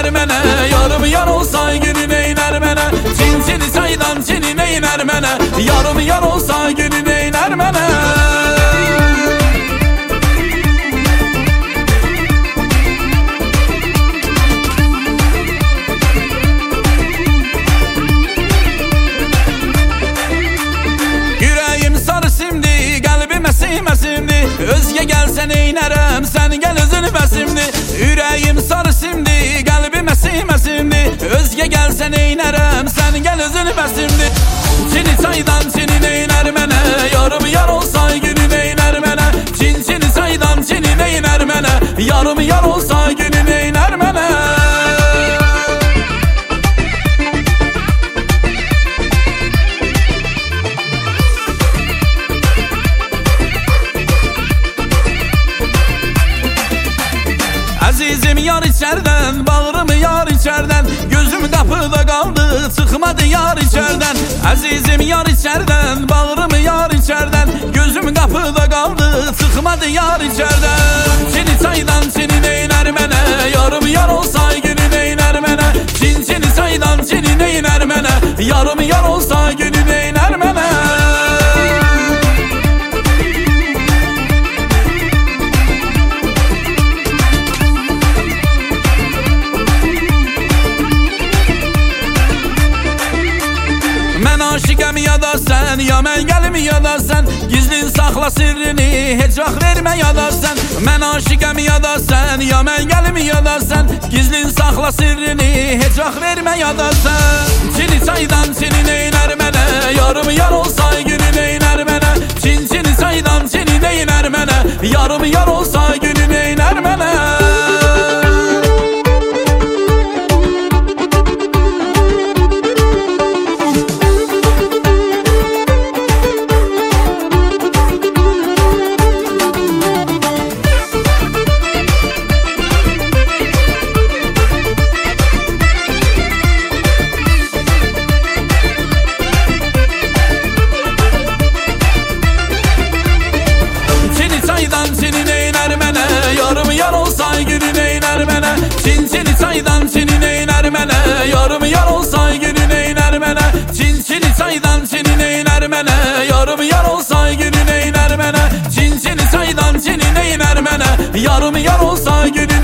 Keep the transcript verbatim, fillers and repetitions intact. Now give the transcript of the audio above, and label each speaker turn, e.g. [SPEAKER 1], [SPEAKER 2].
[SPEAKER 1] eyler mene, yarım yar olsa günün eyler mene. Çin çini saydan çinin eyler mene, yarım yar olsa günün eyler mene. Özge gelsen eynerem, sen gel özünü besimdi. Yüreğim sarı simdi, kalbime sıymesimdi. Özge gelsen eynerem, sen gel özünü besimdi. Çini saydan çinin eyner mene, yarım yar olsa günün eyner mene. Çin çini saydan çinin eyner mene, yarım yar olsa günün eyner mene. Azizim yar içerden, bağrımı yar içerden. Gözüm kapıda kaldı, çıkmadı yar içerden. Azizim yar içerden, bağrımı yar içerden. Gözüm kapıda kaldı, çıkmadı yar içerden. Çini saydan çinin eyler mene, yarım yar olsa günün eyler mene. Çin çini saydan çinin eyler mene, yarım yar olsa günün eyler mene. Men aşıkım ya da sen, ya men gelim ya da sen. Gizlin sakla sirrini, hiç vak verme ya da sen. Men aşıkım ya da sen, ya men gelim ya da sen. Gizlin sakla sirrini, hiç vak verme ya da sen. Çini saydan çinin eyler mene, yarım yar olsa günün eyler mene. Çin çini saydan çinin eyler mene, yarım yar olsa günün eyler mene. Çinin eyler mene, yarım yar olsa günün eyler mene. Çin çini saydan çinin eyler mene, yarım yar olsa günün eyler mene. Çin çini saydan çinin eyler mene, yarım yar olsa günün eyler mene. Çin çini saydan çinin eyler mene, yarım yar olsa günün